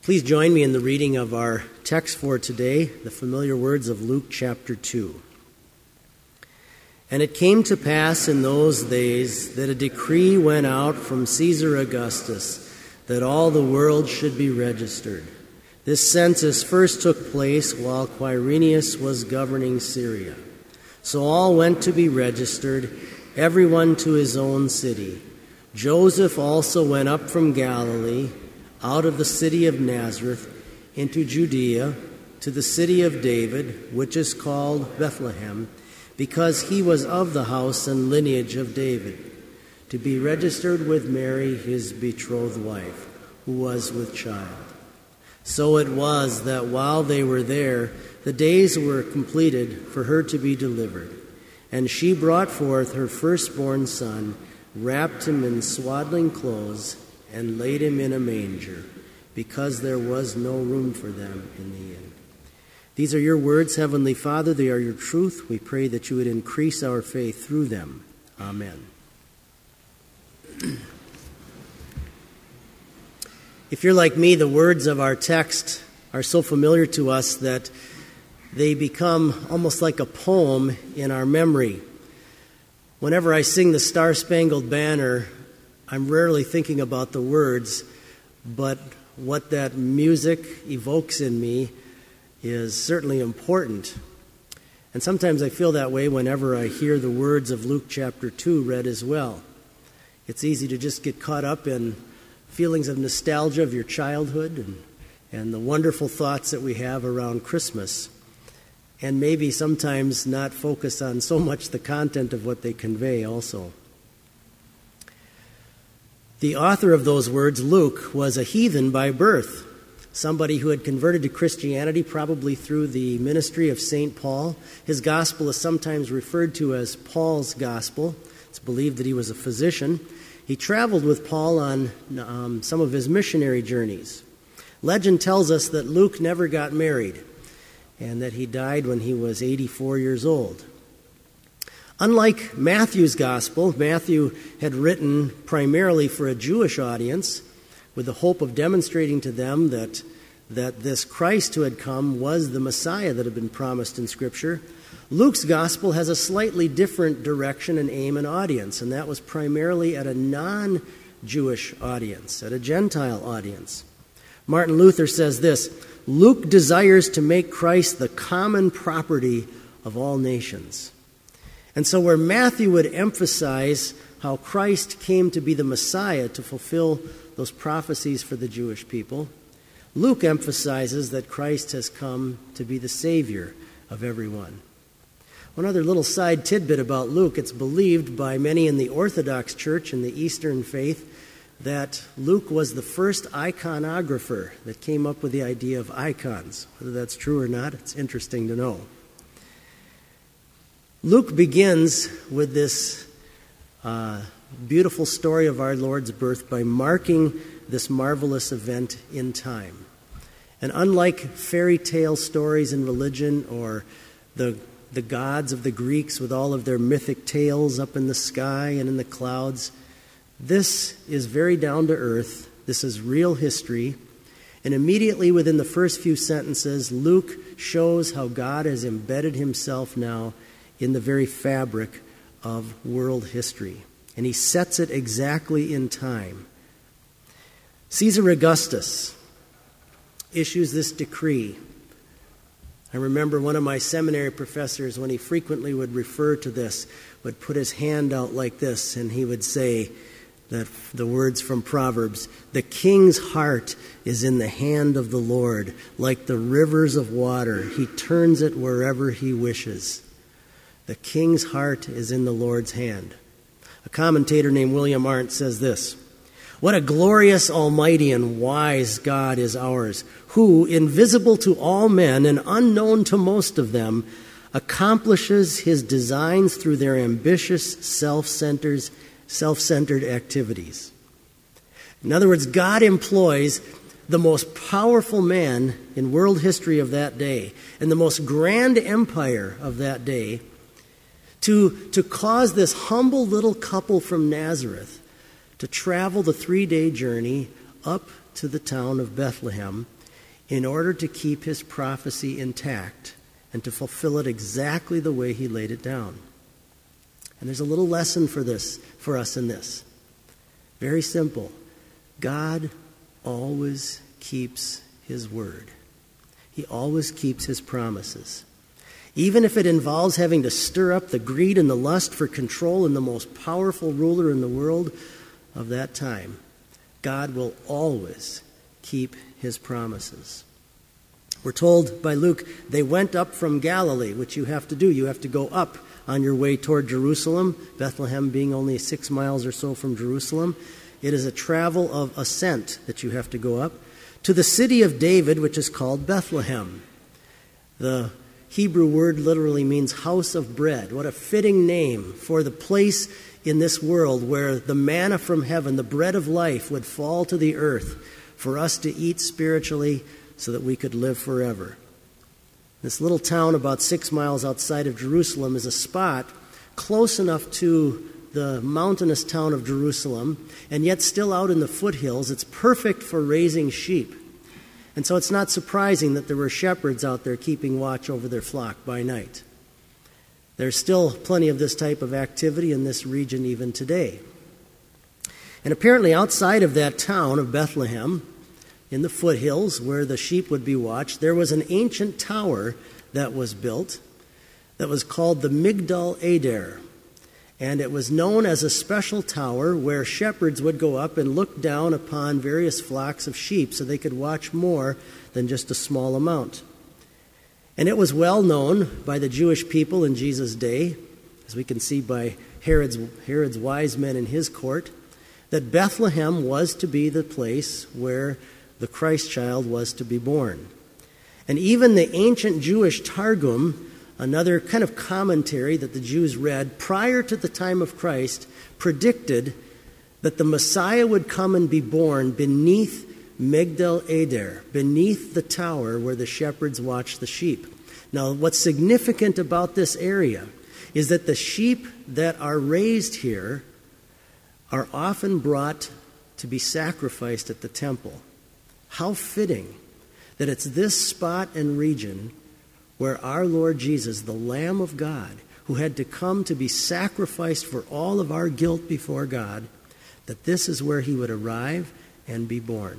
Please join me in the reading of our text for today, the familiar words of Luke chapter 2. And it came to pass in those days that a decree went out from Caesar Augustus that all the world should be registered. This census first took place while Quirinius was governing Syria. So all went to be registered, everyone to his own city. Joseph also went up from Galilee, out of the city of Nazareth, into Judea, to the city of David, which is called Bethlehem, because he was of the house and lineage of David, to be registered with Mary, his betrothed wife, who was with child. So it was that while they were there, the days were completed for her to be delivered. And she brought forth her firstborn son, wrapped him in swaddling clothes, and laid him in a manger, because there was no room for them in the inn. These are your words, Heavenly Father. They are your truth. We pray that you would increase our faith through them. Amen. If you're like me, the words of our text are so familiar to us that they become almost like a poem in our memory. Whenever I sing the Star-Spangled Banner, I'm rarely thinking about the words, but what that music evokes in me is certainly important. And sometimes I feel that way whenever I hear the words of Luke chapter 2 read as well. It's easy to just get caught up in feelings of nostalgia of your childhood and the wonderful thoughts that we have around Christmas, and maybe sometimes not focus on so much the content of what they convey also. The author of those words, Luke, was a heathen by birth, somebody who had converted to Christianity probably through the ministry of St. Paul. His gospel is sometimes referred to as Paul's gospel. It's believed that he was a physician. He traveled with Paul on some of his missionary journeys. Legend tells us that Luke never got married and that he died when he was 84 years old. Unlike Matthew's gospel, Matthew had written primarily for a Jewish audience with the hope of demonstrating to them that this Christ who had come was the Messiah that had been promised in Scripture. Luke's gospel has a slightly different direction and aim and audience, and that was primarily at a non-Jewish audience, at a Gentile audience. Martin Luther says this: Luke desires to make Christ the common property of all nations. And so where Matthew would emphasize how Christ came to be the Messiah to fulfill those prophecies for the Jewish people, Luke emphasizes that Christ has come to be the Savior of everyone. One other little side tidbit about Luke: it's believed by many in the Orthodox Church and the Eastern faith that Luke was the first iconographer that came up with the idea of icons. Whether that's true or not, it's interesting to know. Luke begins with this beautiful story of our Lord's birth by marking this marvelous event in time. And unlike fairy tale stories in religion or the gods of the Greeks with all of their mythic tales up in the sky and in the clouds, this is very down to earth. This is real history. And immediately within the first few sentences, Luke shows how God has embedded himself now in the very fabric of world history. And he sets it exactly in time. Caesar Augustus issues this decree. I remember one of my seminary professors, when he frequently would refer to this, would put his hand out like this, and he would say that the words from Proverbs: "The king's heart is in the hand of the Lord, like the rivers of water. He turns it wherever he wishes." The king's heart is in the Lord's hand. A commentator named William Arndt says this: "What a glorious, almighty, and wise God is ours, who, invisible to all men and unknown to most of them, accomplishes his designs through their ambitious, self-centered activities." In other words, God employs the most powerful man in world history of that day and the most grand empire of that day to cause this humble little couple from Nazareth to travel the 3-day journey up to the town of Bethlehem in order to keep his prophecy intact and to fulfill it exactly the way he laid it down. And there's a little lesson for us in this. Very simple. God always keeps his word. He always keeps his promises. Even if it involves having to stir up the greed and the lust for control in the most powerful ruler in the world of that time, God will always keep his promises. We're told by Luke, they went up from Galilee, which you have to do. You have to go up on your way toward Jerusalem, Bethlehem being only 6 miles or so from Jerusalem. It is a travel of ascent that you have to go up to the city of David, which is called Bethlehem. The Hebrew word literally means house of bread. What a fitting name for the place in this world where the manna from heaven, the bread of life, would fall to the earth for us to eat spiritually so that we could live forever. This little town about 6 miles outside of Jerusalem is a spot close enough to the mountainous town of Jerusalem, and yet still out in the foothills. It's perfect for raising sheep. And so it's not surprising that there were shepherds out there keeping watch over their flock by night. There's still plenty of this type of activity in this region even today. And apparently outside of that town of Bethlehem, in the foothills where the sheep would be watched, there was an ancient tower that was built that was called the Migdal Eder. And it was known as a special tower where shepherds would go up and look down upon various flocks of sheep so they could watch more than just a small amount. And it was well known by the Jewish people in Jesus' day, as we can see by Herod's wise men in his court, that Bethlehem was to be the place where the Christ child was to be born. And even the ancient Jewish Targum, another kind of commentary that the Jews read prior to the time of Christ, predicted that the Messiah would come and be born beneath Migdal Eder, beneath the tower where the shepherds watched the sheep. Now, what's significant about this area is that the sheep that are raised here are often brought to be sacrificed at the temple. How fitting that it's this spot and region where our Lord Jesus, the Lamb of God, who had to come to be sacrificed for all of our guilt before God, that this is where he would arrive and be born.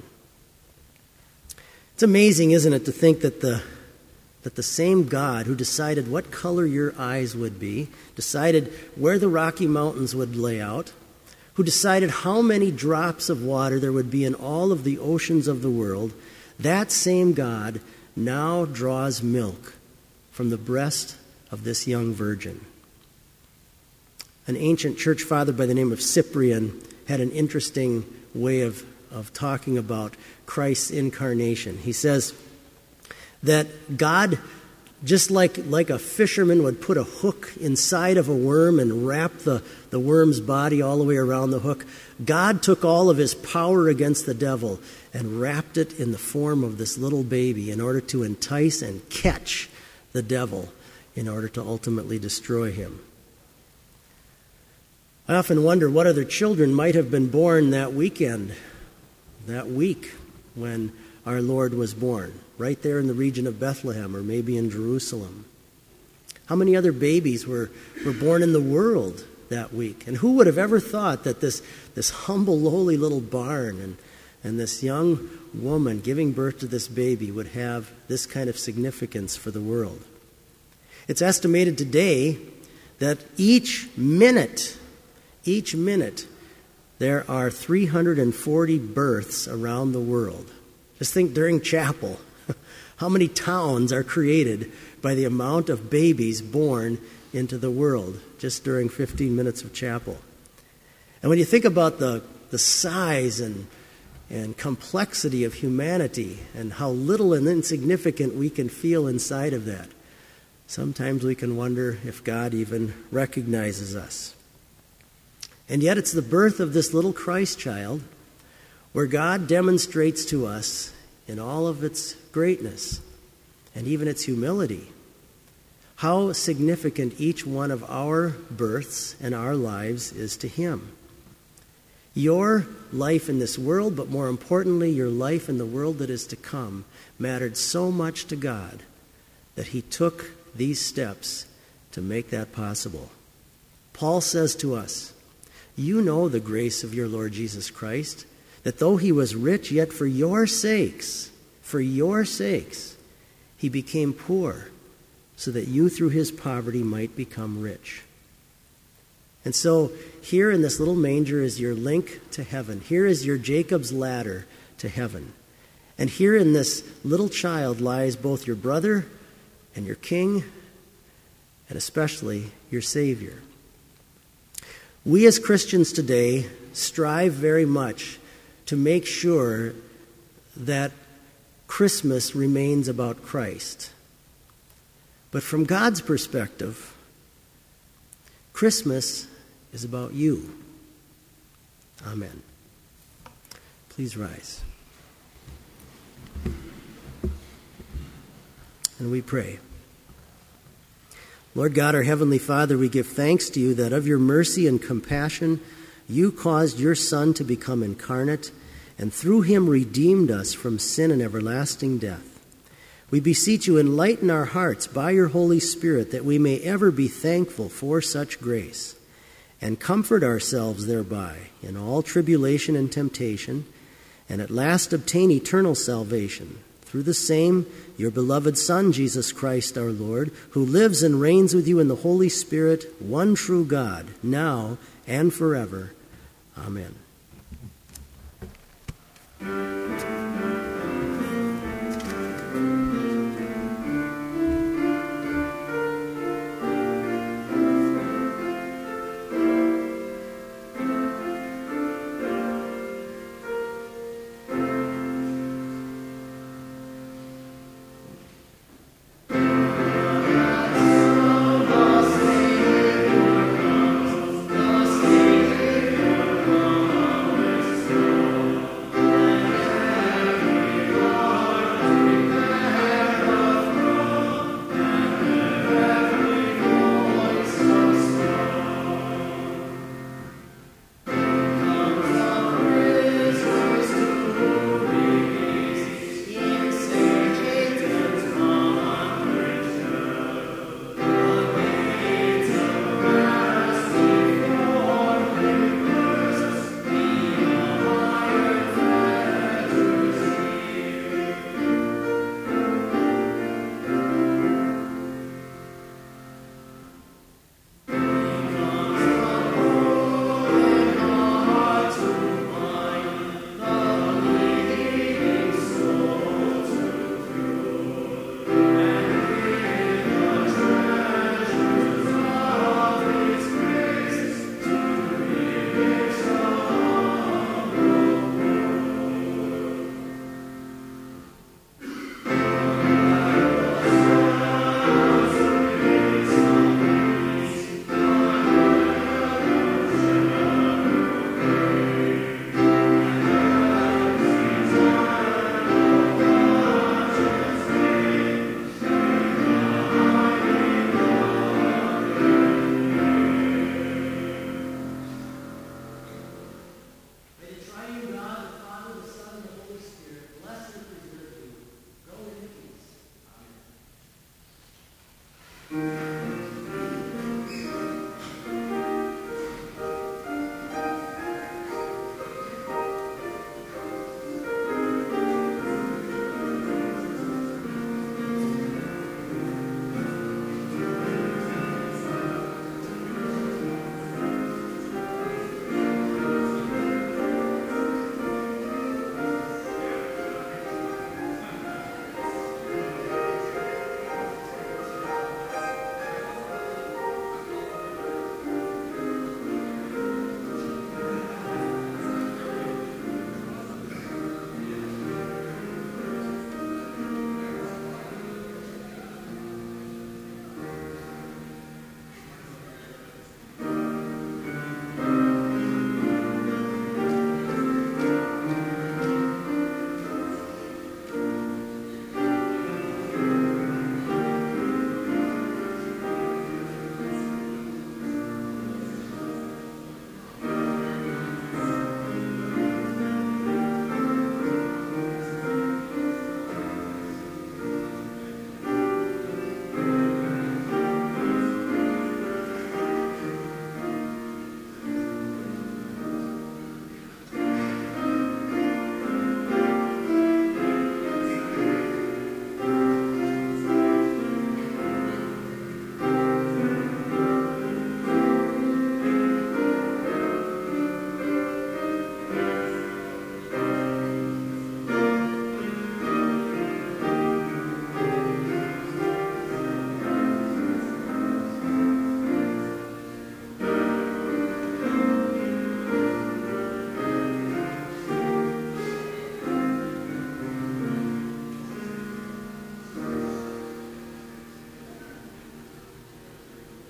It's amazing, isn't it, to think that the same God who decided what color your eyes would be, decided where the Rocky Mountains would lay out, who decided how many drops of water there would be in all of the oceans of the world, that same God now draws milk from the breast of this young virgin. An ancient church father by the name of Cyprian had an interesting way of talking about Christ's incarnation. He says that God, just like a fisherman would put a hook inside of a worm and wrap the worm's body all the way around the hook, God took all of his power against the devil and wrapped it in the form of this little baby in order to entice and catch the devil in order to ultimately destroy him. I often wonder what other children might have been born that weekend, that week when our Lord was born, right there in the region of Bethlehem or maybe in Jerusalem. How many other babies were born in the world that week? And who would have ever thought that this humble, lowly little barn and this young woman giving birth to this baby would have this kind of significance for the world? It's estimated today that each minute, there are 340 births around the world. Just think during chapel, how many towns are created by the amount of babies born into the world just during 15 minutes of chapel. And when you think about the size and complexity of humanity and how little and insignificant we can feel inside of that, sometimes we can wonder if God even recognizes us. And yet it's the birth of this little Christ child where God demonstrates to us in all of its greatness and even its humility how significant each one of our births and our lives is to him. Your life in this world, but more importantly, your life in the world that is to come, mattered so much to God that he took these steps to make that possible. Paul says to us, "You know the grace of your Lord Jesus Christ, that though he was rich, yet for your sakes, he became poor, so that you through his poverty might become rich." And so here in this little manger is your link to heaven. Here is your Jacob's ladder to heaven. And here in this little child lies both your brother and your king, and especially your Savior. We as Christians today strive very much to make sure that Christmas remains about Christ. But from God's perspective, Christmas is about you. Amen. Please rise. And we pray. Lord God, our Heavenly Father, we give thanks to you that of your mercy and compassion, you caused your Son to become incarnate, and through him redeemed us from sin and everlasting death. We beseech you, enlighten our hearts by your Holy Spirit, that we may ever be thankful for such grace, and comfort ourselves thereby in all tribulation and temptation, and at last obtain eternal salvation through the same your beloved Son, Jesus Christ our Lord, who lives and reigns with you in the Holy Spirit, one true God, now and forever. Amen.